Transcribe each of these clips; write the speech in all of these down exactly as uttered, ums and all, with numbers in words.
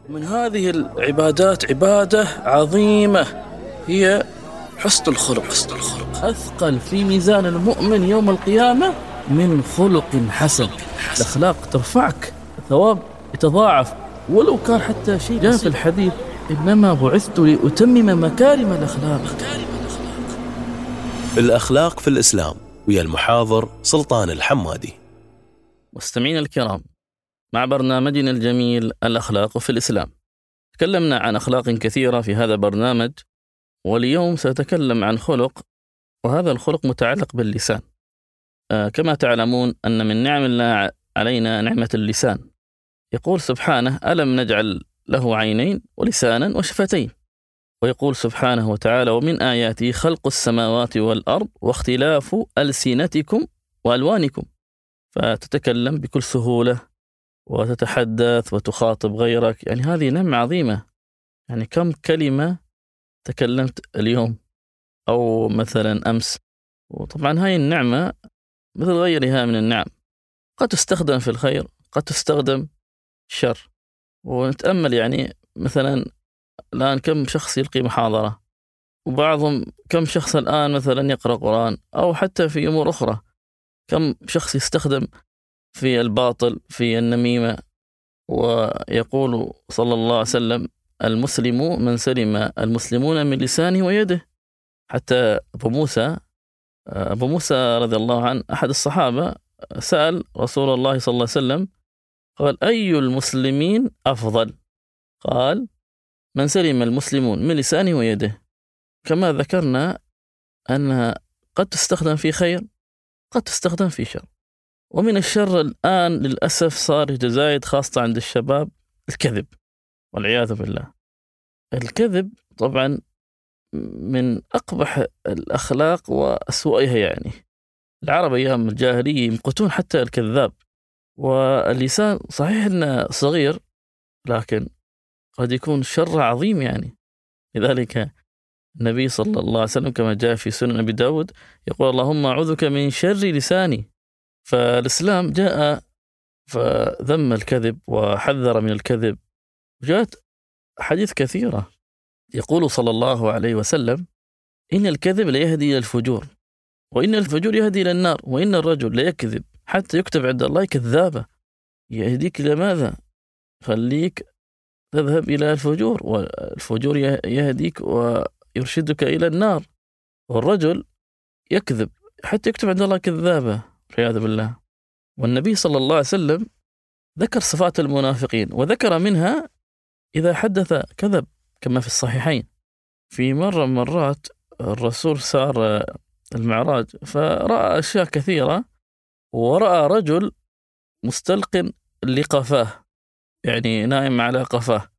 من هذه العبادات عبادة عظيمة هي حسن الخلق. حسن الخلق أثقل في ميزان المؤمن يوم القيامة من خلق حسن. الأخلاق ترفعك، الثواب يتضاعف ولو كان حتى شيء. جاء في الحديث إنما بعثت لأتمم مكارم الأخلاق. الأخلاق في الإسلام ويا المحاضر سلطان الحمادي. مستمعين الكرام، مع برنامجنا الجميل الأخلاق في الإسلام، تكلمنا عن أخلاق كثيرة في هذا البرنامج، واليوم سأتكلم عن خلق، وهذا الخلق متعلق باللسان. آه كما تعلمون أن من نعم الله علينا نعمة اللسان. يقول سبحانه: ألم نجعل له عينين ولسانا وشفتين. ويقول سبحانه وتعالى: ومن آياته خلق السماوات والأرض واختلاف ألسنتكم وألوانكم. فتتكلم بكل سهولة وتتحدث وتخاطب غيرك، يعني هذه نعمة عظيمة. يعني كم كلمة تكلمت اليوم أو مثلا أمس. وطبعا هاي النعمة مثل غيرها من النعم، قد تستخدم في الخير، قد تستخدم الشر. ونتأمل يعني مثلا الآن كم شخص يلقي محاضرة، وبعضهم كم شخص الآن مثلا يقرأ قرآن، أو حتى في أمور أخرى كم شخص يستخدم في الباطل، في النميمة. ويقول صلى الله عليه وسلم: المسلم من سلم المسلمون من لسانه ويده. حتى أبو موسى أبو موسى رضي الله عنه أحد الصحابة سأل رسول الله صلى الله عليه وسلم، قال: أي المسلمين أفضل؟ قال: من سلم المسلمون من لسانه ويده. كما ذكرنا أنها قد تستخدم في خير، قد تستخدم في شر. ومن الشر الآن للأسف صار يتزايد، خاصة عند الشباب، الكذب والعياذ بالله. الكذب طبعا من أقبح الأخلاق وأسوأها. يعني العرب أيام الجاهلية يمقتون حتى الكذاب. واللسان صحيح أنه صغير، لكن قد يكون شر عظيم. يعني لذلك النبي صلى الله عليه وسلم كما جاء في سنن أبي داود يقول: اللهم أعوذك من شر لساني. فالإسلام جاء فذم الكذب وحذر من الكذب. جاءت حديث كثيرة يقول صلى الله عليه وسلم: إن الكذب ليهدي إلى الفجور، وإن الفجور يهدي إلى النار، وإن الرجل ليكذب حتى يكتب عند الله كذابة. يهديك إلى ماذا؟ خليك تذهب إلى الفجور، والفجور يهديك ويرشدك إلى النار، والرجل يكذب حتى يكتب عند الله كذابة والعياذ بالله. والنبي صلى الله عليه وسلم ذكر صفات المنافقين، وذكر منها إذا حدث كذب، كما في الصحيحين. في مرة مرات الرسول سار المعراج فرأى أشياء كثيرة، ورأى رجل مستلق لقفاه، يعني نائم على قفاه،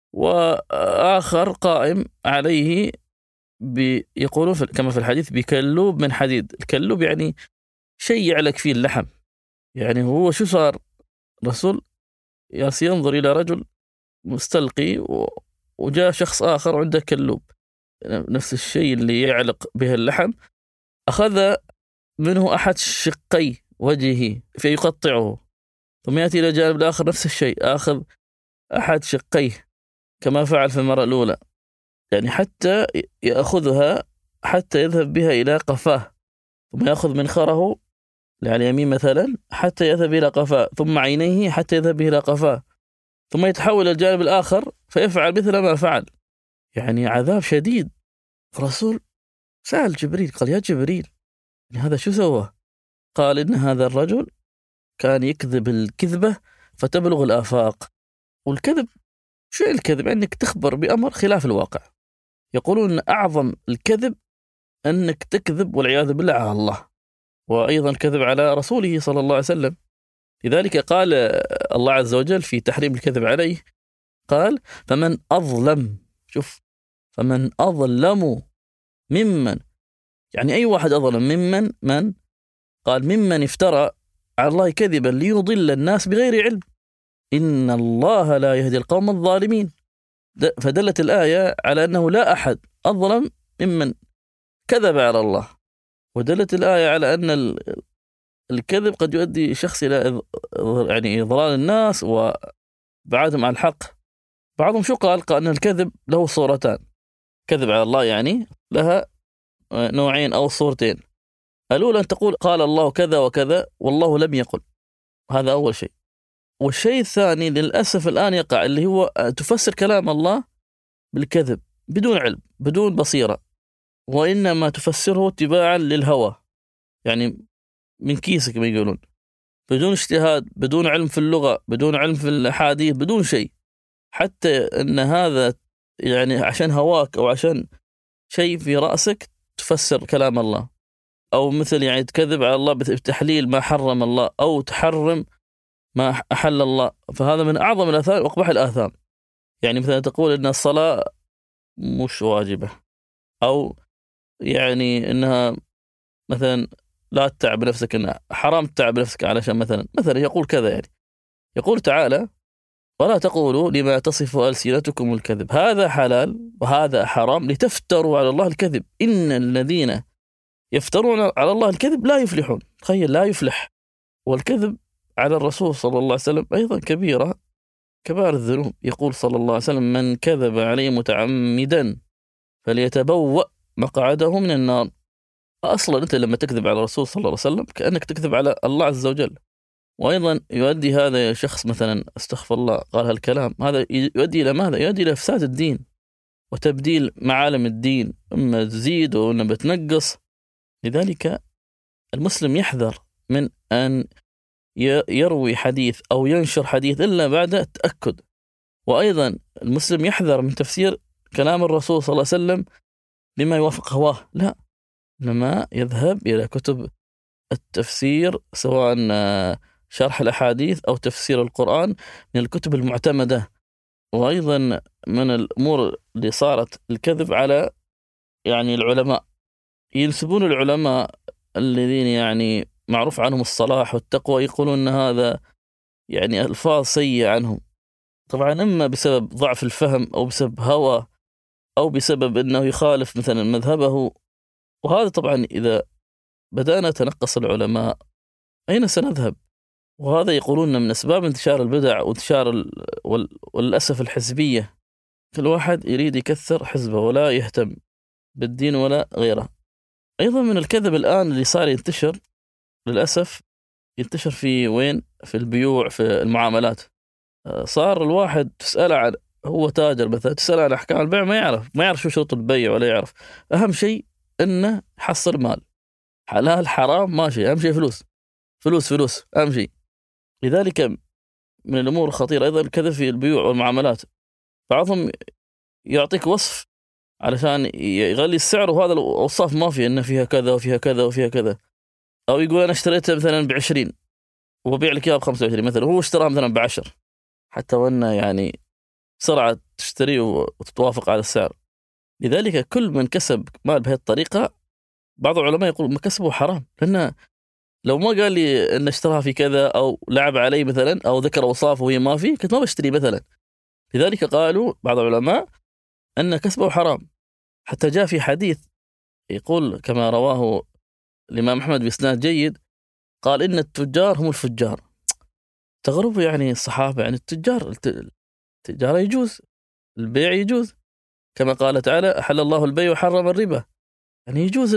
وآخر قائم عليه يقولون كما في الحديث بكلوب من حديد. الكلوب يعني شيء يعلق فيه اللحم. يعني هو شو صار؟ رسول ياس ينظر إلى رجل مستلقي، وجاء شخص آخر عنده كلوب نفس الشيء اللي يعلق به اللحم، أخذ منه أحد شقي وجهه فيقطعه، ثم يأتي إلى جانب الآخر نفس الشيء، آخذ أحد شقيه كما فعل في المرة الأولى، يعني حتى يأخذها حتى يذهب بها إلى قفاه، ثم يأخذ منخره على اليمين مثلا حتى يذهب إلى قفاه، ثم عينيه حتى يذهب إلى قفاه، ثم يتحول إلى الجانب الآخر فيفعل مثل ما فعل. يعني عذاب شديد. الرسول سأل جبريل قال: يا جبريل، هذا شو سوى؟ قال: إن هذا الرجل كان يكذب الكذبة فتبلغ الآفاق. والكذب شو الكذب؟ أنك تخبر بأمر خلاف الواقع. يقولون أن أعظم الكذب أنك تكذب والعياذ بالله على الله، وأيضا الكذب على رسوله صلى الله عليه وسلم. لذلك قال الله عز وجل في تحريم الكذب عليه، قال: فمن أظلم، شوف، فمن أظلم ممن، يعني أي واحد أظلم ممن، من قال ممن افترى على الله كذبا ليضل الناس بغير علم، إن الله لا يهدي القوم الظالمين. فدلت الآية على أنه لا أحد أظلم ممن كذب على الله، ودلت الآية على أن الكذب قد يؤدي شخص إلى يعني إضلال الناس وبعدهم عن الحق بعضهم شو قال؟ قال أن الكذب له صورتان، كذب على الله يعني لها نوعين أو صورتين. الأولى أن تقول قال الله كذا وكذا والله لم يقل، هذا أول شيء. والشيء الثاني للأسف الآن يقع، اللي هو تفسر كلام الله بالكذب بدون علم بدون بصيرة، وإنما تفسره اتباعا للهوى، يعني من كيسك ما يقولون، بدون اجتهاد، بدون علم في اللغة، بدون علم في الأحاديث، بدون شيء. حتى أن هذا يعني عشان هواك أو عشان شيء في رأسك تفسر كلام الله، أو مثل يعني تكذب على الله بتحليل ما حرم الله أو تحرم ما أحل الله، فهذا من أعظم الآثام وأقبح الآثام. يعني مثلا تقول إن الصلاة مش واجبة، أو يعني إنها مثلا لا تتعب نفسك، إنها حرام تتعب نفسك علشان مثلا مثلا يقول كذا، يعني يقول تعالى ولا تقولوا لما تصف ألسنتكم الكذب هذا حلال وهذا حرام لتفتروا على الله الكذب إن الذين يفترون على الله الكذب لا يفلحون. تخيل، لا يفلح. والكذب على الرسول صلى الله عليه وسلم أيضا كبيرة كبار الذنوب. يقول صلى الله عليه وسلم من كذب عليه متعمدا فليتبوأ مقعده من النار. أصلا أنت لما تكذب على الرسول صلى الله عليه وسلم كأنك تكذب على الله عز وجل. وأيضا يؤدي هذا شخص مثلا استغفر الله قال هالكلام، هذا يؤدي إلى ماذا؟ يؤدي إلى إفساد الدين وتبديل معالم الدين، إما تزيد وإما بتنقص. لذلك المسلم يحذر من أن يروي حديث أو ينشر حديث إلا بعد التأكد. وأيضا المسلم يحذر من تفسير كلام الرسول صلى الله عليه وسلم بما يوافق هواه، لا، إنما يذهب إلى كتب التفسير سواء شرح الأحاديث أو تفسير القرآن من الكتب المعتمدة. وأيضا من الأمور اللي صارت الكذب على يعني العلماء، ينسبون العلماء الذين يعني معروف عنهم الصلاح والتقوى، يقولون أن هذا يعني ألفاظ سيئة عنهم، طبعا إما بسبب ضعف الفهم أو بسبب هوى أو بسبب أنه يخالف مثلا مذهبه. وهذا طبعا إذا بدأنا تنقص العلماء أين سنذهب؟ وهذا يقولون من أسباب انتشار البدع وانتشار والأسف الحزبية. كل واحد يريد يكثر حزبه ولا يهتم بالدين ولا غيره. أيضا من الكذب الآن اللي صار ينتشر للأسف، ينتشر في وين؟ في البيوع، في المعاملات. صار الواحد تسأله عن، هو تاجر مثلا، تسأله عن أحكام البيع ما يعرف ما يعرف شو شروط البيع ولا يعرف. أهم شيء إنه حصل مال، حلال حرام ماشي، أهم شيء فلوس فلوس فلوس أهم شيء. لذلك من الأمور الخطيرة أيضا الكذب في البيوع والمعاملات. بعضهم يعطيك وصف علشان يغلي السعر، وهذا الوصف ما فيه إنه فيها كذا وفيها كذا وفيها كذا. أو يقول أنا اشتريتها مثلا بعشرين وبيع لك إياها بخمسة وعشرين مثلا، هو اشتراها مثلا بعشر، حتى وأنه يعني بسرعة تشتري وتتوافق على السعر. لذلك كل من كسب مال بهذه الطريقة بعض العلماء يقول ما كسبه حرام، لأنه لو ما قال لي أن اشتراها في كذا أو لعب علي مثلا أو ذكر أوصافه وهي ما في كنت ما بشتري مثلا. لذلك قالوا بعض العلماء أن كسبه حرام. حتى جاء في حديث يقول كما رواه الإمام أحمد بإسناد جيد، قال إن التجار هم الفجار. تغربوا يعني الصحابة، يعني التجار التجارة يجوز، البيع يجوز، كما قال تعالى أحل الله البيع وحرم الربا، يعني يجوز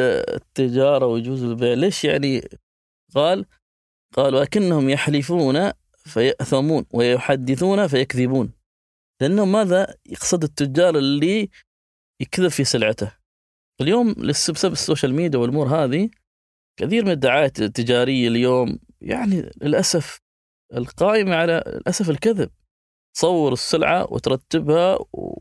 التجارة ويجوز البيع. ليش يعني؟ قال قال ولكنهم يحلفون فيأثمون ويحدثون فيكذبون. لأنهم ماذا يقصد التجار؟ اللي يكذب في سلعته. اليوم بسبب السوشيال ميديا والأمور هذه كثير من الدعايات التجارية اليوم يعني للأسف القائمة على للأسف الكذب. تصور السلعة وترتبها،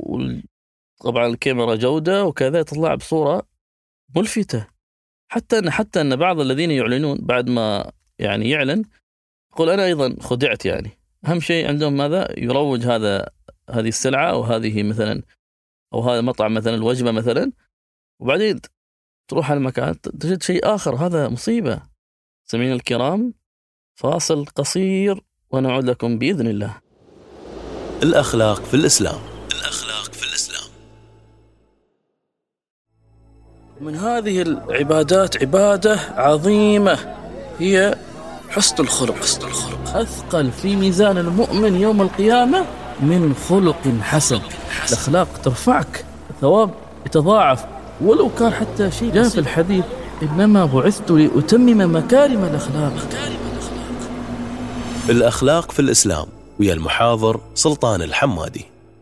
وطبعا الكاميرا جودة وكذا، تطلع بصورة ملفتة. حتى أن حتى أن بعض الذين يعلنون بعد ما يعني يعلن يقول أنا أيضا خدعت. يعني أهم شيء عندهم ماذا؟ يروج هذا هذه السلعة أو هذه مثلا أو هذا مطعم مثلا الوجبة مثلا، وبعدين تروح على المكان تجد شيء آخر. هذا مصيبة. سمعنا الكرام، فاصل قصير ونعود لكم بإذن الله. الأخلاق في الإسلام. الأخلاق في الإسلام. من هذه العبادات عبادة عظيمة هي حسن الخلق. حسن الخلق أثقل في ميزان المؤمن يوم القيامة من خلق حسن. الأخلاق ترفعك، الثواب يتضاعف ولو كان حتى شيء. جاء في الحديث إنما بعثت لأتمم مكارم الأخلاق. الأخلاق في الإسلام ويا المحاضر سلطان الحمادي.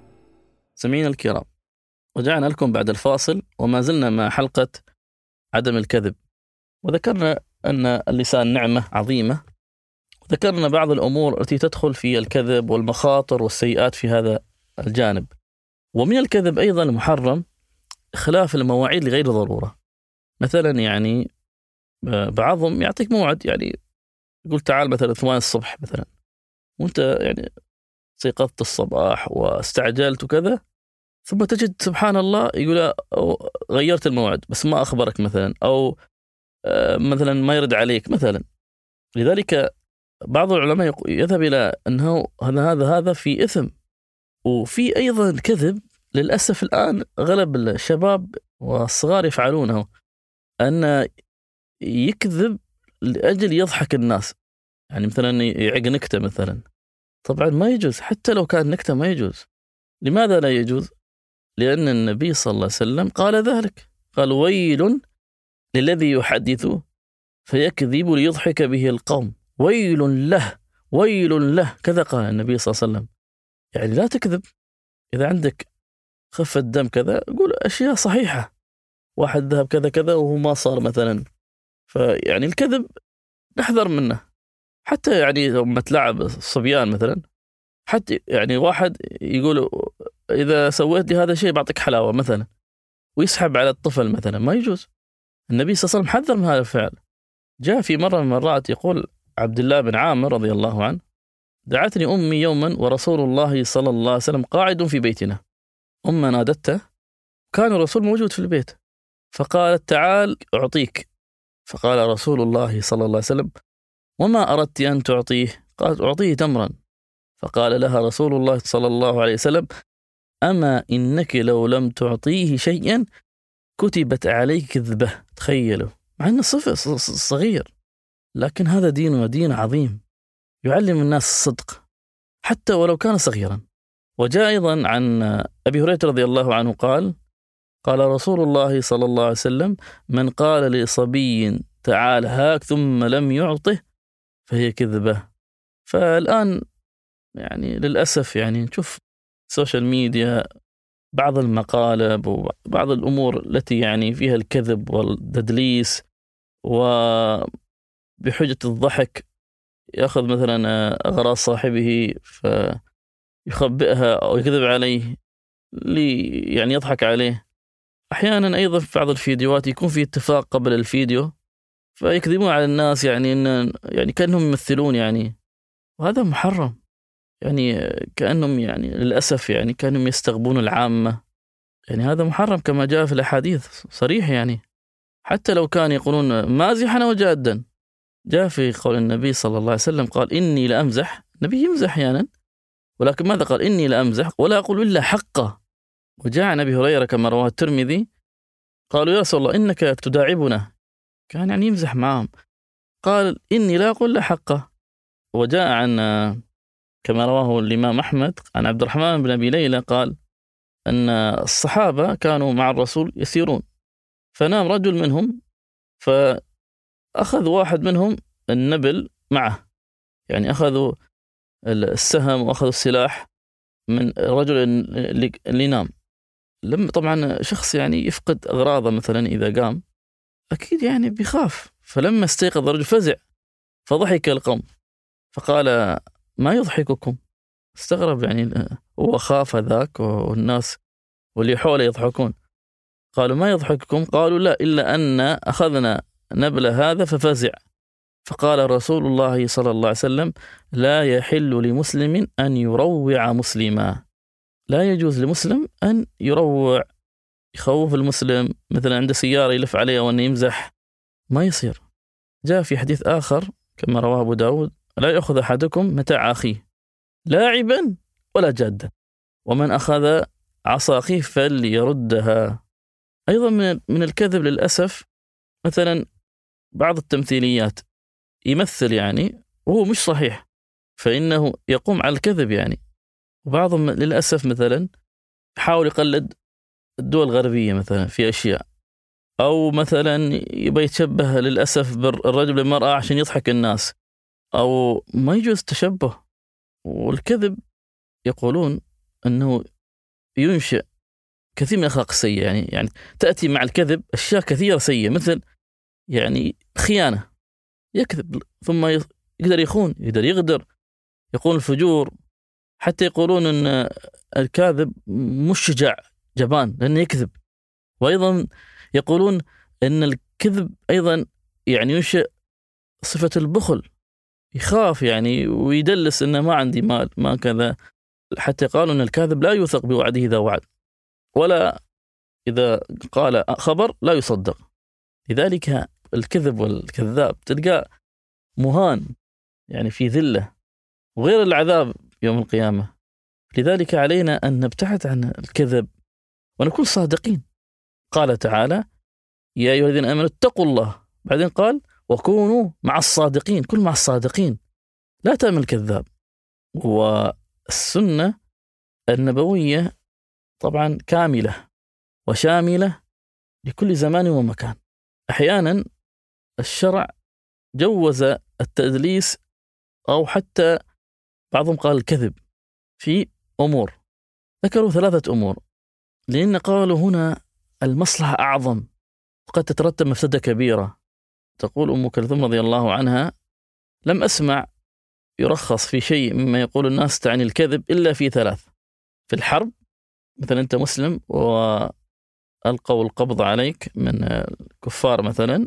سمعين الكرام، رجعنا لكم بعد الفاصل وما زلنا مع حلقة عدم الكذب، وذكرنا أن اللسان نعمة عظيمة، وذكرنا بعض الأمور التي تدخل في الكذب والمخاطر والسيئات في هذا الجانب. ومن الكذب أيضا المحرم خلاف المواعيد لغير ضرورة. مثلا يعني بعضهم يعطيك موعد، يعني يقول تعال مثلا ثمان الصبح مثلا، وانت يعني استيقظت الصباح واستعجلت وكذا، ثم تجد سبحان الله يقول غيرت الموعد بس ما أخبرك مثلا، أو مثلا ما يرد عليك مثلا. لذلك بعض العلماء يذهب إلى أنه هذا هذا هذا في إثم. وفي أيضا كذب للأسف الآن غلب الشباب والصغار يفعلونه، أن يكذب لأجل يضحك الناس. يعني مثلا يعق نكتة مثلا، طبعا ما يجوز، حتى لو كان نكتة ما يجوز. لماذا لا يجوز؟ لأن النبي صلى الله عليه وسلم قال ذلك، قال ويل للذي يحدث فيكذب ليضحك به القوم، ويل له ويل له، كذا قال النبي صلى الله عليه وسلم. يعني لا تكذب. إذا عندك خفة دم كذا قول أشياء صحيحة، واحد ذهب كذا كذا وهو ما صار مثلا. فيعني الكذب نحذر منه. حتى يعني لما تلعب الصبيان مثلا، حتى يعني واحد يقول إذا سويت لي هذا الشيء بعطيك حلاوة مثلا، ويسحب على الطفل مثلا، ما يجوز. النبي صلى الله عليه وسلم حذر من هذا الفعل. جاء في مرة من المرات يقول عبد الله بن عامر رضي الله عنه: دعتني أمي يوما ورسول الله صلى الله عليه وسلم قاعد في بيتنا. أم نادته، كان الرسول موجود في البيت، فقالت تعال أعطيك. فقال رسول الله صلى الله عليه وسلم: وما أردت أن تعطيه؟ قالت أعطيه تمرا. فقال لها رسول الله صلى الله عليه وسلم: أما إنك لو لم تعطيه شيئا كتبت عليك كذبة. تخيلوا، مع أنه صفر صغير، لكن هذا ديننا دين عظيم يعلم الناس الصدق حتى ولو كان صغيرا. وجاء أيضا عن أبي هريرة رضي الله عنه قال: قال رسول الله صلى الله عليه وسلم: من قال لصبي تعال هاك ثم لم يعطه فهي كذبة. فالآن يعني للأسف يعني نشوف السوشيال ميديا بعض المقالب وبعض الأمور التي يعني فيها الكذب والتدليس، وبحجة الضحك يأخذ مثلا أغراض صاحبه فيخبئها أو يكذب عليه لي يعني يضحك عليه. أحيانا أيضا في بعض الفيديوهات يكون في اتفاق قبل الفيديو فيكذبون على الناس، يعني إن يعني كأنهم يمثلون يعني، وهذا محرم. يعني كأنهم يعني للأسف يعني كأنهم يستغبون العامة، يعني هذا محرم كما جاء في الأحاديث صريح. يعني حتى لو كان يقولون مازحا وجادا، جاء في قول النبي صلى الله عليه وسلم قال إني لأمزح. النبي يمزح أحيانا، ولكن ماذا قال؟ إني لأمزح ولا أقول إلا حقه. وجاء عن أبي هريرة كما رواه الترمذي قالوا يا رسول الله إنك تداعبنا، كان يعني يمزح معهم، قال إني لا أقول إلا حقه. وجاء عن كما رواه الإمام أحمد عن عبد الرحمن بن أبي ليلى قال أن الصحابة كانوا مع الرسول يسيرون، فنام رجل منهم فأخذ واحد منهم النبل معه، يعني أخذوا السهم وأخذوا السلاح من الرجل اللي نام. لما طبعا شخص يعني يفقد أغراضه مثلا إذا قام أكيد يعني بيخاف، فلما استيقظ الرجل فزع فضحك القوم فقال ما يضحككم؟ استغرب يعني، هو خاف ذاك والناس واللي حوله يضحكون. قالوا ما يضحككم؟ قالوا لا إلا أن أخذنا نبل هذا ففزع. فقال رسول الله صلى الله عليه وسلم لا يحل لمسلم أن يروع مسلما. لا يجوز لمسلم أن يروع، يخوف المسلم، مثلا عنده سيارة يلف عليها وأنه يمزح، ما يصير. جاء في حديث آخر كما رواه أبو داود لا يأخذ أحدكم متاع أخيه لاعبا ولا جادا، ومن أخذ عصا أخيه فليردها. أيضا من الكذب للأسف مثلا بعض التمثيليات يمثل يعني وهو مش صحيح، فإنه يقوم على الكذب يعني. وبعضهم للأسف مثلا يحاول يقلد الدول الغربية مثلا في أشياء، أو مثلا يبي يتشبه للأسف بالرجل بالمرأة عشان يضحك الناس، أو ما يجوز تشبه. والكذب يقولون أنه ينشئ كثير من الأخلاق السيئة، يعني يعني تأتي مع الكذب أشياء كثيرة سيئة، مثل يعني خيانة، يكذب ثم يقدر يخون، يقدر يغدر، يقول الفجور. حتى يقولون أن الكاذب مش شجاع، جبان، لأنه يكذب. وأيضا يقولون أن الكذب أيضا يعني ينشئ صفة البخل، يخاف يعني ويدلس أنه ما عندي مال ما كذا. حتى قالوا أن الكاذب لا يوثق بوعده إذا وعد، ولا إذا قال خبر لا يصدق. لذلك الكذب والكذاب تلقى مهان، يعني في ذلة، وغير العذاب يوم القيامة. لذلك علينا أن نبتعد عن الكذب ونكون صادقين. قال تعالى: يا أيها الذين آمنوا اتقوا الله. بعدين قال: وكونوا مع الصادقين، كل مع الصادقين، لا تأمن الكذاب. والسنة النبوية طبعا كاملة وشاملة لكل زمان ومكان. أحيانا الشرع جوز التدليس، أو حتى بعضهم قال الكذب في أمور. ذكروا ثلاثة أمور، لأن قالوا هنا المصلحة أعظم وقد تترتب مفسدة كبيرة. تقول أم كلثوم رضي الله عنها: لم أسمع يرخص في شيء مما يقول الناس تعني الكذب إلا في ثلاث: في الحرب، مثلا أنت مسلم وألقوا القبض عليك من الكفار مثلا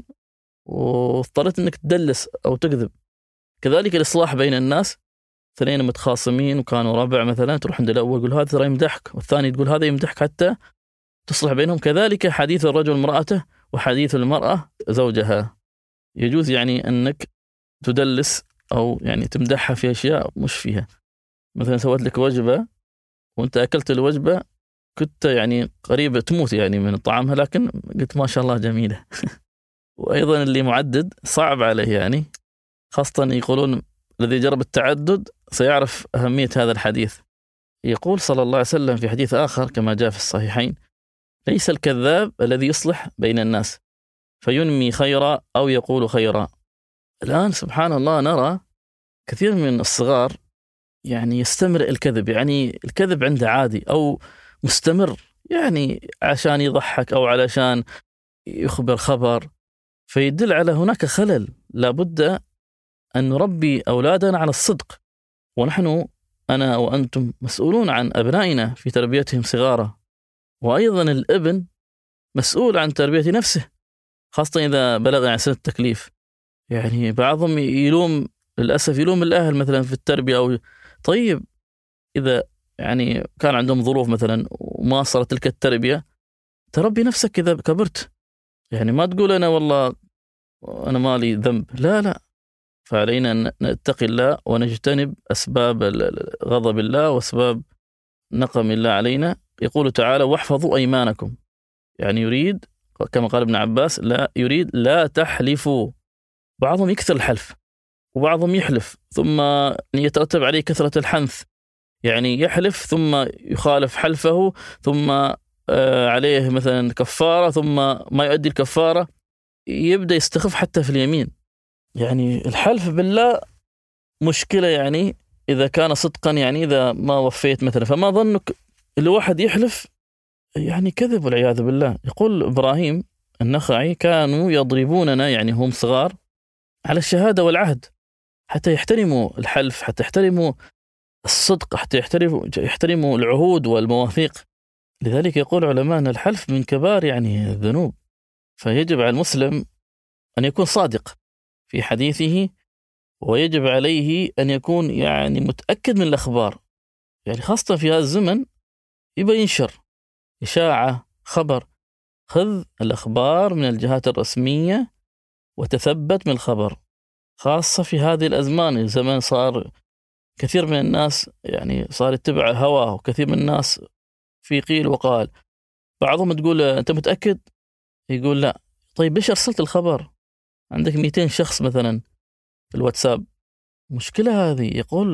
واضطريت أنك تدلس أو تكذب. كذلك الإصلاح بين الناس، اثنين متخاصمين وكانوا ربع مثلا، تروح عند الأول يقول هذا ترى يمدحك، والثاني تقول هذا يمدحك حتى تصلح بينهم. كذلك حديث الرجل امرأته وحديث المرأة زوجها، يجوز يعني أنك تدلس أو يعني تمدحها في أشياء مش فيها. مثلا سويت لك وجبة وأنت أكلت الوجبة كنت يعني قريبة تموت يعني من طعمها، لكن قلت ما شاء الله جميلة. وأيضا اللي معدد صعب عليه، يعني خاصة يقولون الذي جرب التعدد سيعرف أهمية هذا الحديث. يقول صلى الله عليه وسلم في حديث آخر كما جاء في الصحيحين: ليس الكذاب الذي يصلح بين الناس فينمي خيرا أو يقول خيرا. الآن سبحان الله نرى كثير من الصغار يعني يستمر الكذب، يعني الكذب عنده عادي أو مستمر، يعني عشان يضحك أو علشان يخبر خبر، فيدل على هناك خلل. لابد أن نربي أولادنا على الصدق، ونحن أنا وأنتم مسؤولون عن أبنائنا في تربيتهم صغارا، وأيضا الابن مسؤول عن تربية نفسه، خاصة إذا بلغ عن سن التكليف. يعني بعضهم يلوم للأسف يلوم الأهل مثلا في التربية، أو طيب إذا يعني كان عندهم ظروف مثلا وما صارت تلك التربية، تربي نفسك إذا كبرت. يعني ما تقول أنا والله أنا مالي ذنب، لا لا. فعلينا أن نتقي الله ونجتنب أسباب غضب الله وأسباب نقم الله علينا. يقول تعالى: واحفظوا أيمانكم، يعني يريد كما قال ابن عباس لا يريد لا تحلفوا. بعضهم يكثر الحلف وبعضهم يحلف ثم يترتب عليه كثرة الحنث، يعني يحلف ثم يخالف حلفه ثم عليه مثلا كفارة ثم ما يؤدي الكفارة، يبدأ يستخف حتى في اليمين. يعني الحلف بالله مشكلة، يعني إذا كان صدقا، يعني إذا ما وفيت مثلا، فما ظنك اللي واحد يحلف يعني كذب والعياذ بالله. يقول إبراهيم النخعي: كانوا يضربوننا يعني هم صغار على الشهادة والعهد، حتى يحترموا الحلف، حتى يحترموا الصدق، حتى يحترموا يحترموا العهود والمواثيق. لذلك يقول علماء أن الحلف من كبار يعني الذنوب، فيجب على المسلم أن يكون صادق في حديثه، ويجب عليه أن يكون يعني متأكد من الأخبار، يعني خاصة في هذا الزمن يبقى ينشر إشاعة خبر. خذ الأخبار من الجهات الرسمية وتثبت من الخبر، خاصة في هذه الأزمان. الزمن صار كثير من الناس يعني صار يتبع هواه، وكثير من الناس في قيل وقال. بعضهم تقول أنت متأكد؟ يقول لا. طيب ليش أرسلت الخبر؟ عندك مئتين شخص مثلا في الواتساب، مشكلة هذه. يقول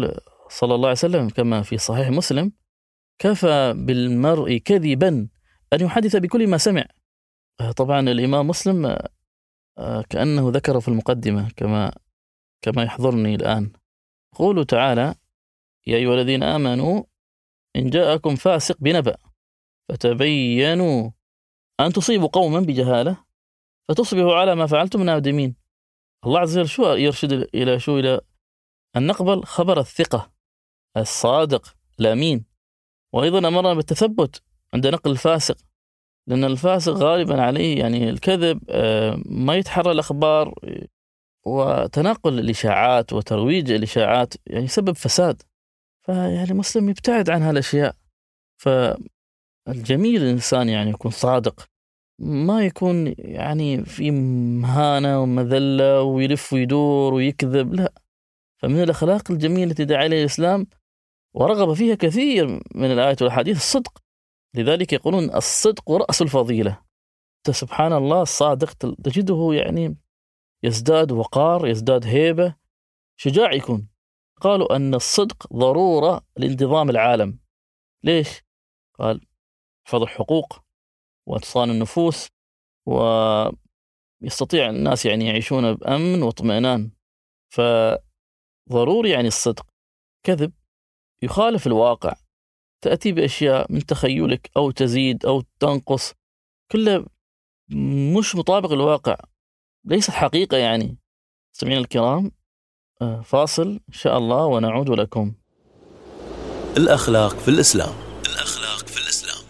صلى الله عليه وسلم كما في صحيح مسلم: كفى بالمرء كذبا أن يحدث بكل ما سمع. طبعا الإمام مسلم كأنه ذكر في المقدمة كما كما يحضرني الآن، قوله تعالى: يا أيها الذين آمنوا إن جاءكم فاسق بنبأ فتبينوا أن تصيبوا قوما بجهالة فتصبحوا على ما فعلتم نادمين. الله عز وجل شو يرشد إلى شو؟ إلى أن نقبل خبر الثقة الصادق الأمين، وأيضا أمرنا بالتثبت عند نقل الفاسق، لأن الفاسق غالبا عليه يعني الكذب، ما يتحرى الأخبار، وتناقل الإشاعات وترويج الإشاعات يعني يسبب فساد. فيعني المسلم يبتعد عن هالأشياء. فالجميل الإنسان يعني يكون صادق، ما يكون يعني في مهانة ومذلة ويلف ويدور ويكذب، لا. فمن الأخلاق الجميلة التي دعا إليها الإسلام ورغب فيها كثير من الآيات والحديث الصدق. لذلك يقولون الصدق رأس الفضيلة. سبحان الله، الصادق تجده يعني يزداد وقار، يزداد هيبة، شجاع يكون. قالوا أن الصدق ضرورة لانتظام العالم. ليش؟ قال: حفظ الحقوق واتصان النفوس، ويستطيع الناس يعني يعيشون بأمن واطمئنان. فضروري يعني الصدق. كذب يخالف الواقع، تأتي بأشياء من تخيلك أو تزيد أو تنقص، كله مش مطابق الواقع، ليس حقيقة. يعني سمعنا الكرام، فاصل إن شاء الله ونعود لكم. الأخلاق في الإسلام. الأخلاق في الإسلام.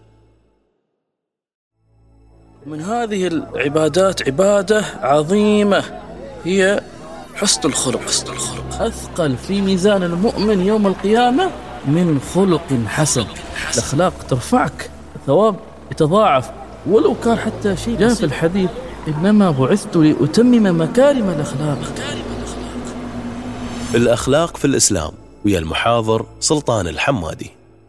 من هذه العبادات عبادة عظيمة هي حسن الخلق. حسن الخلق أثقل في ميزان المؤمن يوم القيامة من خلق حسن. الأخلاق ترفعك، الثواب يتضاعف ولو كان حتى شيء. جاء في الحديث: إنما بعثت لأتمم مكارم الأخلاق. الأخلاق في الإسلام ويا المحاضر سلطان الحمادي.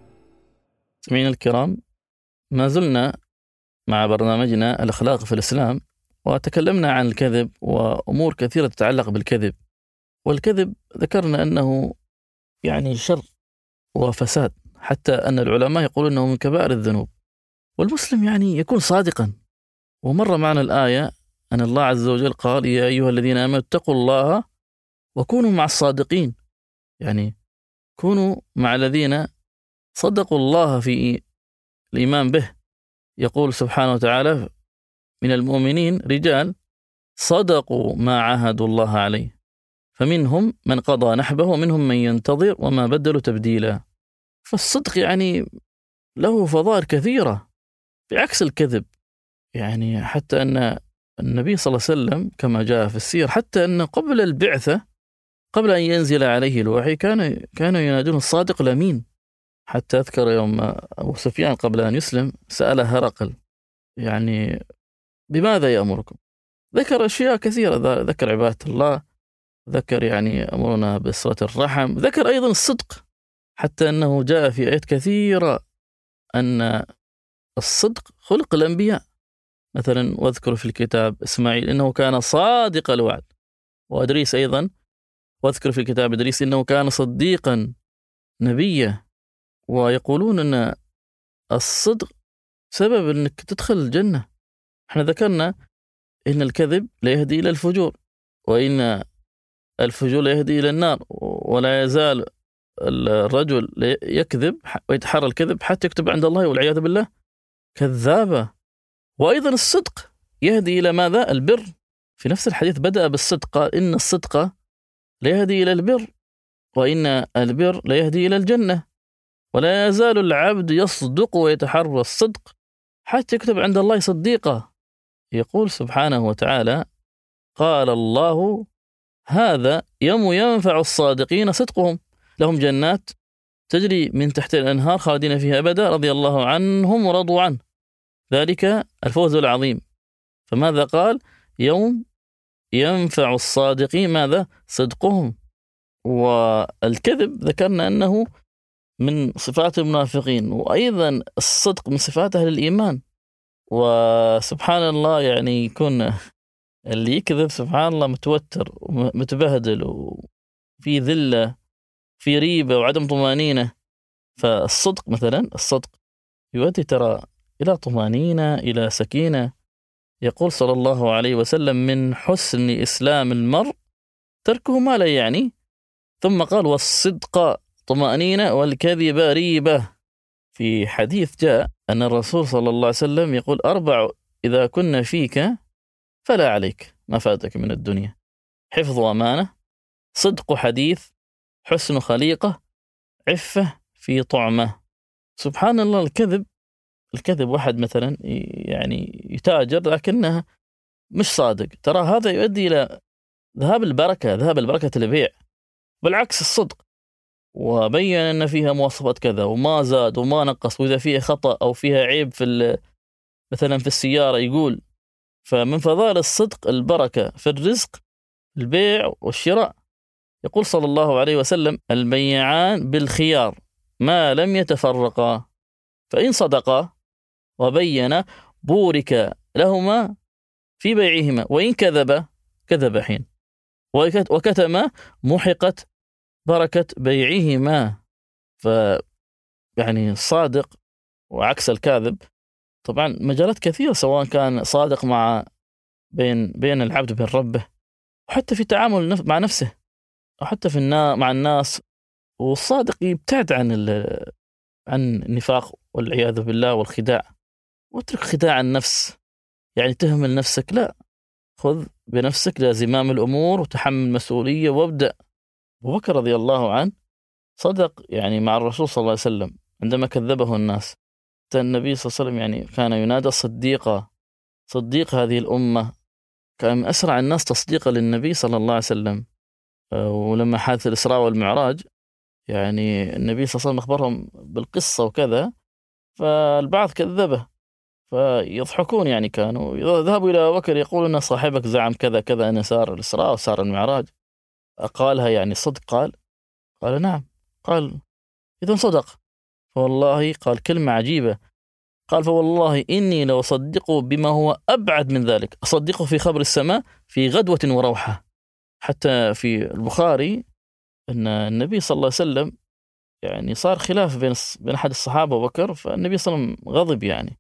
سمعنا الكرام، ما زلنا مع برنامجنا الأخلاق في الإسلام، وتكلمنا عن الكذب وأمور كثيرة تتعلق بالكذب. والكذب ذكرنا أنه يعني شر وفساد، حتى أن العلماء يقولون أنه من كبائر الذنوب. والمسلم يعني يكون صادقا. ومر معنا الآية أن الله عز وجل قال: يا أيها الذين آمنوا اتقوا الله وكونوا مع الصادقين. يعني كونوا مع الذين صدقوا الله في الإيمان به. يقول سبحانه وتعالى: من المؤمنين رجال صدقوا ما عاهدوا الله عليه فمنهم من قضى نحبه ومنهم من ينتظر وما بدلوا تبديلا. فالصدق يعني له فضائل كثيرة بعكس الكذب. يعني حتى أن النبي صلى الله عليه وسلم كما جاء في السير، حتى أن قبل البعثة، قبل أن ينزل عليه الوحي، كان كانوا ينادون الصادق الأمين. حتى أذكر يوم أبو سفيان قبل أن يسلم سأل هرقل: يعني بماذا يأمركم؟ ذكر أشياء كثيرة، ذكر عبادة الله، ذكر يعني أمرنا بصلة الرحم، ذكر أيضا الصدق، حتى أنه جاء في آيات كثيرة أن الصدق خلق الأنبياء. مثلا: واذكر في الكتاب إسماعيل إنه كان صادق الوعد، وأدريس أيضا: واذكر في الكتاب إدريس إنه كان صديقا نبيا. ويقولون أن الصدق سبب أنك تدخل الجنة. احنا ذكرنا إن الكذب لا يهدي إلى الفجور، وإن الفجور لا يهدي إلى النار، ولا يزال الرجل يكذب ويتحرى الكذب حتى يكتب عند الله والعياذ بالله كذابة. وأيضا الصدق يهدي إلى ماذا؟ البر. في نفس الحديث بدأ بالصدق، قال: إن الصدق لا يهدي إلى البر وإن البر لا يهدي إلى الجنة، ولا يزال العبد يصدق ويتحرى الصدق حتى يكتب عند الله صديقا. يقول سبحانه وتعالى: قال الله: هذا يوم ينفع الصادقين صدقهم لهم جنات تجري من تحت الأنهار خالدين فيها أبدا رضي الله عنهم ورضوا عنه ذلك الفوز العظيم. فماذا قال؟ يوم ينفع الصادقين ماذا؟ صدقهم. والكذب ذكرنا أنه من صفات المنافقين، وأيضا الصدق من صفات أهل الإيمان. وسبحان الله يعني يكون اللي يكذب سبحان الله متوتر ومتبهدل وفي ذلة، في ريبة وعدم طمأنينة. فالصدق مثلا، الصدق يؤدي ترى إلى طمأنينة، إلى سكينة. يقول صلى الله عليه وسلم: من حسن إسلام المرء تركه ما لا يعني. ثم قال: والصدق طمأنينة والكذب ريبة. في حديث جاء أن الرسول صلى الله عليه وسلم يقول: أربع إذا كنا فيك فلا عليك ما فاتك من الدنيا: حفظ أمانة، صدق حديث، حسن خليقة، عفة في طعمة. سبحان الله، الكذب الكذب واحد مثلا يعني يتاجر لكنه مش صادق، ترى هذا يؤدي إلى ذهاب البركة، ذهاب البركة البيع. بالعكس الصدق، وبين أن فيها مواصفات كذا وما زاد وما نقص، وإذا فيها خطأ أو فيها عيب في مثلا في السيارة يقول. فمن فضائل الصدق البركة في الرزق، البيع والشراء. يقول صلى الله عليه وسلم: البيعان بالخيار ما لم يتفرقا، فإن صدقا وبينا بورك لهما في بيعهما، وإن كذبا كذب حين، وكتما محقت بركة بيعهما. فيعني الصادق وعكس الكاذب طبعا مجالات كثيرة، سواء كان صادق مع بين بين العبد وبين ربه، وحتى في تعامل مع نفسه، أو حتى في النا مع الناس. والصادق يبتعد عن عن النفاق والعياذ بالله والخداع، واترك خداع النفس، يعني تهمل نفسك، لا، خذ بنفسك لزمام الأمور وتحمل مسؤولية وابدأ. أبو بكر رضي الله عنه صدق يعني مع الرسول صلى الله عليه وسلم عندما كذبه الناس. النبي صلى الله عليه وسلم يعني كان ينادى صديقا، صديق هذه الأمة، كان من أسرع الناس تصديقا للنبي صلى الله عليه وسلم. ولما حادث الإسراء والمعراج يعني النبي صلى الله عليه وسلم أخبرهم بالقصة وكذا، فالبعض كذبه فيضحكون، يعني كانوا ذهبوا إلى أبو بكر يقولون: صاحبك زعم كذا كذا أن سار الإسراء وسار المعراج، قالها يعني صدق؟ قال قال نعم. قال: إذن صدق. فوالله قال كلمة عجيبة، قال: فوالله إني لو أصدقه بما هو أبعد من ذلك، أصدقه في خبر السماء في غدوة وروحة. حتى في البخاري أن النبي صلى الله عليه وسلم يعني صار خلاف بين بين أحد الصحابة وبكر، فالنبي صلى الله عليه وسلم غضب يعني،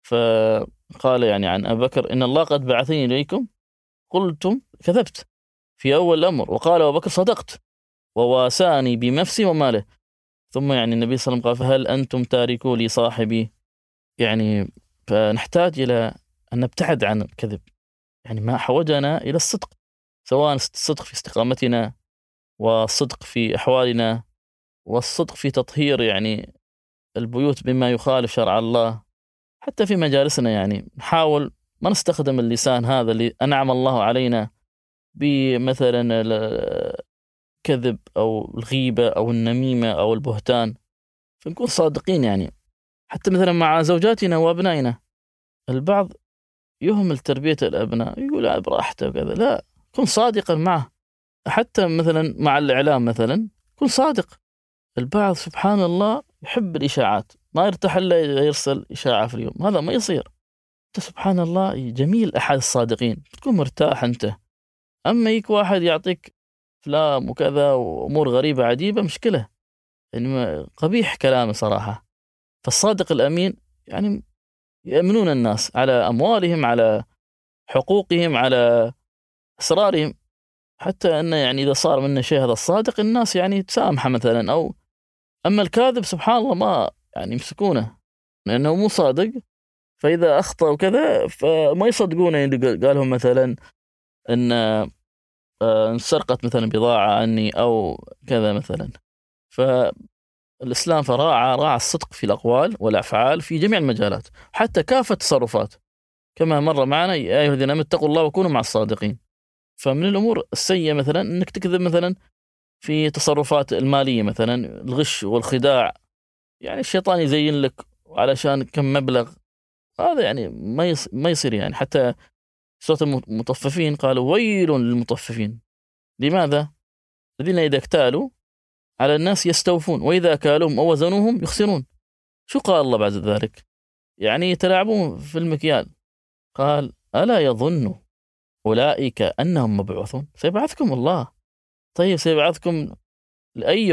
فقال يعني عن أبي بكر: إن الله قد بعثني إليكم قلتم كذبت في أول الأمر، وقال أبو بكر: صدقت وواساني بنفسي وماله. ثم يعني النبي صلى الله عليه وسلم قال: فهل أنتم تاركوا لي صاحبي؟ يعني فنحتاج إلى أن نبتعد عن الكذب، يعني ما حوجنا إلى الصدق، سواء الصدق في استقامتنا، والصدق في أحوالنا، والصدق في تطهير يعني البيوت بما يخالف شرع الله. حتى في مجالسنا يعني نحاول ما نستخدم اللسان هذا اللي أنعم الله علينا بمثلا الكذب أو الغيبة أو النميمة أو البهتان، فنكون صادقين. يعني حتى مثلا مع زوجاتنا وأبنائنا، البعض يهمل تربية الأبناء، يقول براحته وكذا، لا، كن صادقا معه. حتى مثلا مع الإعلام مثلا كن صادق. البعض سبحان الله يحب الإشاعات، ما يرتاح إلا يرسل إشاعة في اليوم، هذا ما يصير. أنت سبحان الله جميل أحد الصادقين، تكون مرتاح أنت. أما يك واحد يعطيك أفلام وكذا وأمور غريبة عجيبة، مشكلة، يعني قبيح كلامه صراحة. فالصادق الأمين يعني يأمنون الناس على أموالهم، على حقوقهم، على أسرارهم. حتى أنه يعني إذا صار منه شيء هذا الصادق الناس يعني تسامحه مثلا. أو أما الكاذب سبحان الله ما يعني يمسكونه لأنه مو صادق، فإذا أخطأ وكذا فما يصدقونه. يعني قالهم مثلا أن انسرقت مثلا بضاعة عني أو كذا مثلا. فالإسلام فراعى راعى الصدق في الأقوال والأفعال في جميع المجالات، حتى كافة التصرفات، كما مر معنا: يا أيها الذين آمنوا اتقوا الله وكونوا مع الصادقين. فمن الأمور السيئة مثلا أنك تكذب مثلا في تصرفات المالية، مثلا الغش والخداع، يعني الشيطان يزين لك علشان كم مبلغ، هذا يعني ما ما يصير. يعني حتى سورة المطففين قالوا: ويل للمطففين. لماذا؟ الذين إذا اكتالوا على الناس يستوفون، وإذا كالوهم أو وزنوهم يخسرون. شو قال الله بعد ذلك؟ يعني يتلاعبون في المكيال. قال: ألا يظن أولئك أنهم مبعوثون؟ سيبعثكم الله. طيب سيبعثكم لأي يوم؟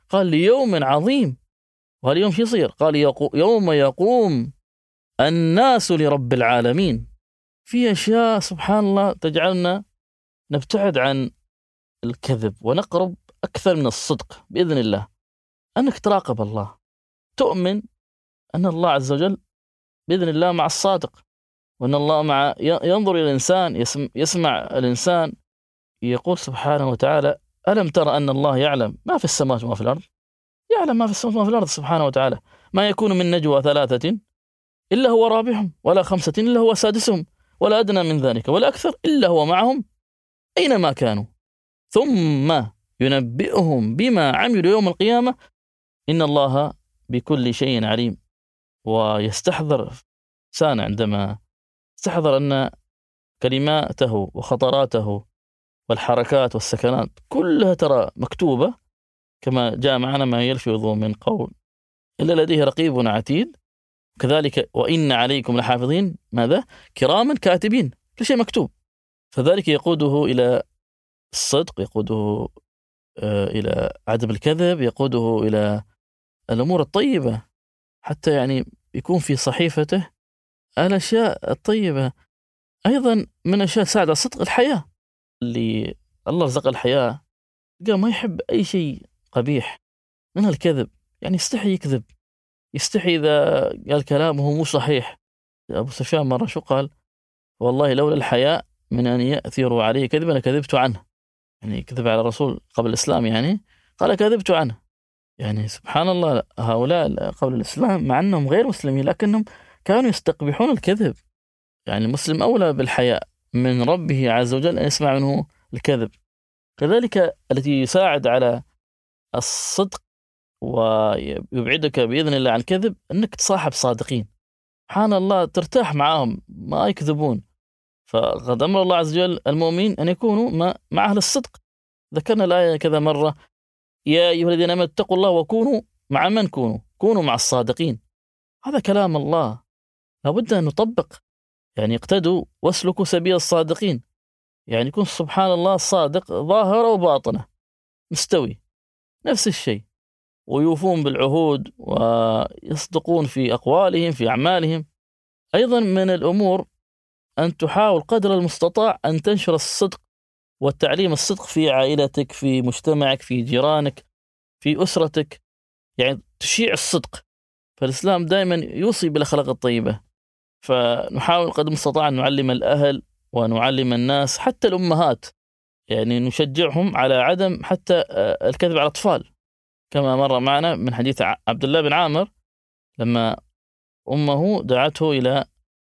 قال ليوم عظيم. وهاليوم شو يصير؟ قال يقو يوم يقوم الناس لرب العالمين. في أشياء سبحان الله تجعلنا نبتعد عن الكذب ونقرب أكثر من الصدق بإذن الله. أنك تراقب الله، تؤمن أن الله عز وجل بإذن الله مع الصادق، وأن الله مع ينظر إلى الإنسان، يسمع الإنسان، يقول سبحانه وتعالى: ألم ترى أن الله يعلم ما في السماوات وما في الأرض؟ يعلم ما في السماوات وما في الأرض سبحانه وتعالى. ما يكون من نجوى ثلاثة إلا هو رابعهم، ولا خمسة إلا هو سادسهم، ولا أدنى من ذلك ولا أكثر إلا هو معهم أينما كانوا، ثم ينبئهم بما عملوا يوم القيامة إن الله بكل شيء عليم. ويستحضر إنسان عندما يستحضر أن كلماته وخطراته والحركات والسكنات كلها ترى مكتوبة، كما جاء معنا: ما يلفظ من قول إلا لديه رقيب عتيد، كذلك وإن عليكم لحافظين ماذا؟ كراما كاتبين، كل شيء مكتوب. فذلك يقوده إلى الصدق، يقوده إلى عدم الكذب، يقوده إلى الأمور الطيبة، حتى يعني يكون في صحيفته الأشياء الطيبة. أيضا من أشياء تساعد على الصدق الحياة، اللي الله رزق الحياة قال ما يحب أي شيء قبيح منها الكذب، يعني يستحي يكذب، يستحي إذا قال كلامه مو صحيح. أبو سفيان مرة شو قال؟ والله لولا الحياء من أن يأثروا عليه كذبا لكذبت عنه، يعني كذب على الرسول قبل الإسلام، يعني قال كذبت عنه. يعني سبحان الله، هؤلاء قبل الإسلام مع أنهم غير مسلمين لكنهم كانوا يستقبحون الكذب. يعني المسلم أولى بالحياء من ربه عز وجل أن يسمع منه الكذب. كذلك التي يساعد على الصدق ويبعدك بإذن الله عن الكذب أنك تصاحب صادقين، سبحان الله، ترتاح معهم، ما يكذبون. فقد أمر الله عز وجل المؤمنين أن يكونوا مع أهل الصدق. ذكرنا الآية كذا مرة: يا أيها الذين آمنوا اتقوا الله وكونوا مع من كونوا كونوا مع الصادقين. هذا كلام الله، لابد أن نطبق، يعني اقتدوا واسلكوا سبيل الصادقين. يعني يكون سبحان الله صادق ظاهرة وباطنة مستوي نفس الشيء، ويوفون بالعهود ويصدقون في أقوالهم في أعمالهم. أيضا من الأمور أن تحاول قدر المستطاع أن تنشر الصدق والتعليم الصدق في عائلتك، في مجتمعك، في جيرانك، في أسرتك، يعني تشيع الصدق. فالإسلام دائما يوصي بالأخلاق الطيبة، فنحاول قدر المستطاع أن نعلم الأهل ونعلم الناس، حتى الأمهات، يعني نشجعهم على عدم حتى الكذب على الأطفال، كما مر معنا من حديث عبد الله بن عامر لما أمه دعته إلى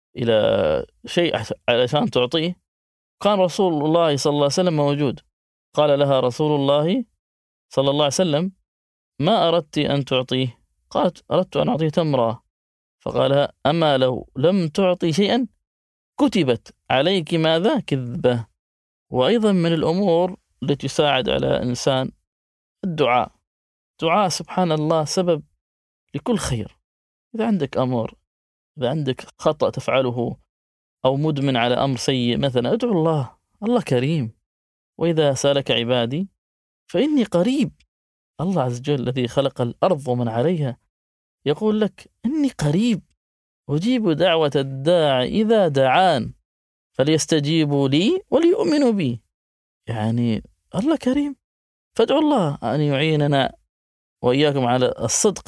إلى شيء علشان تعطيه، كان رسول الله صلى الله عليه وسلم موجود، قال لها رسول الله صلى الله عليه وسلم: ما أردت أن تعطيه؟ قالت: أردت أن أعطيه تمرة. فقال: أما لو لم تعطي شيئا كتبت عليك ماذا؟ كذبة. وأيضا من الأمور التي تساعد على الإنسان الدعاء. دعاء سبحان الله سبب لكل خير. إذا عندك أمر، إذا عندك خطأ تفعله أو مدمن على أمر سيء مثلا، ادعو الله، الله كريم. وإذا سألك عبادي فإني قريب. الله عز وجل الذي خلق الأرض ومن عليها يقول لك: إني قريب أجيب دعوة الداع إذا دعان فليستجيبوا لي وليؤمنوا بي. يعني الله كريم، فادعوا الله أن يعيننا وإياكم على الصدق.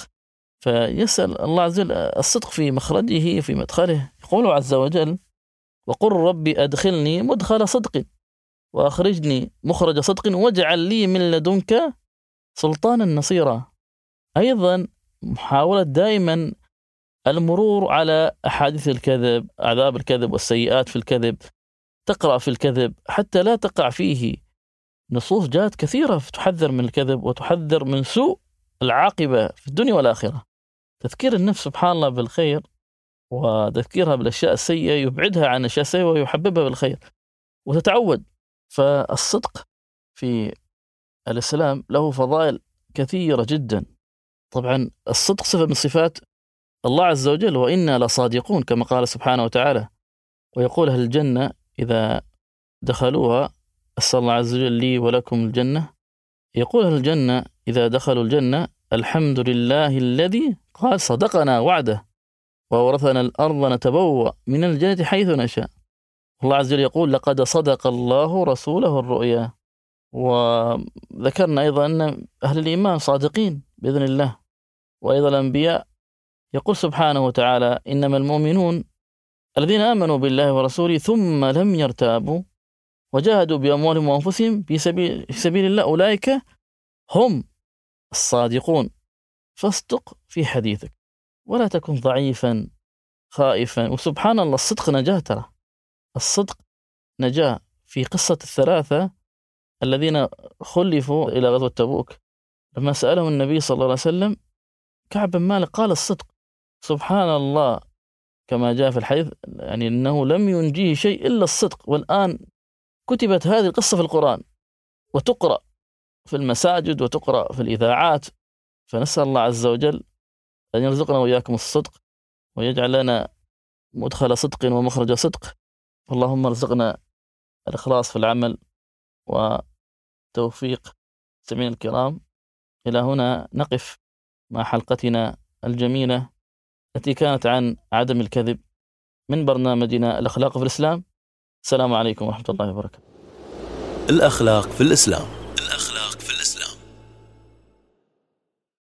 فيسأل الله عز وجل الصدق في مخرجه في مدخله. يقول عز وجل: وقل ربي أدخلني مدخل صدق وأخرجني مخرج صدق واجعل لي من لدنك سلطانا نصيرا. أيضا محاولة دائما المرور على أحاديث الكذب، عذاب الكذب والسيئات في الكذب، تقرأ في الكذب حتى لا تقع فيه. نصوص جاءت كثيرة تحذر من الكذب وتحذر من سوء العاقبة في الدنيا والآخرة. تذكير النفس سبحان الله بالخير وتذكيرها بالأشياء السيئة يبعدها عن الأشياء السيئة ويحببها بالخير وتتعود. فالصدق في الإسلام له فضائل كثيرة جدا. طبعا الصدق صفة من صفات الله عز وجل: وإنا لصادقون، كما قال سبحانه وتعالى. ويقول أهل الجنة إذا دخلوها: أسأل الله عز وجل لي ولكم الجنة. يقول أهل الجنة: إذا دخلوا الجنة: الحمد لله الذي قال صدقنا وعده وورثنا الأرض نتبوأ من الجنة حيث نشاء. الله عز وجل يقول: لقد صدق الله رسوله الرؤيا. وذكرنا أيضا أن أهل الإيمان صادقين بإذن الله. وأيضا الأنبياء يقول سبحانه وتعالى: إنما المؤمنون الذين آمنوا بالله ورسوله ثم لم يرتابوا وجاهدوا بأموالهم وأنفسهم في سبيل, في سبيل الله أولئك هم الصادقون. فاصدق في حديثك ولا تكن ضعيفا خائفا. وسبحان الله، الصدق نجاة. ترى الصدق نجاة. في قصة الثلاثة الذين خلفوا إلى غزوة تبوك، لما سألهم النبي صلى الله عليه وسلم كعب بن مالك قال الصدق. سبحان الله، كما جاء في الحديث يعني أنه لم ينجيه شيء إلا الصدق. والآن كتبت هذه القصة في القرآن وتقرأ في المساجد وتقرأ في الإذاعات. فنسأل الله عز وجل أن يرزقنا وإياكم الصدق ويجعل لنا مدخل صدق ومخرج صدق. اللهم ارزقنا الإخلاص في العمل وتوفيق. سمعنا الكرام، إلى هنا نقف مع حلقتنا الجميلة التي كانت عن عدم الكذب من برنامجنا الأخلاق في الإسلام. السلام عليكم ورحمة الله وبركاته. الأخلاق في الإسلام. الأخلاق في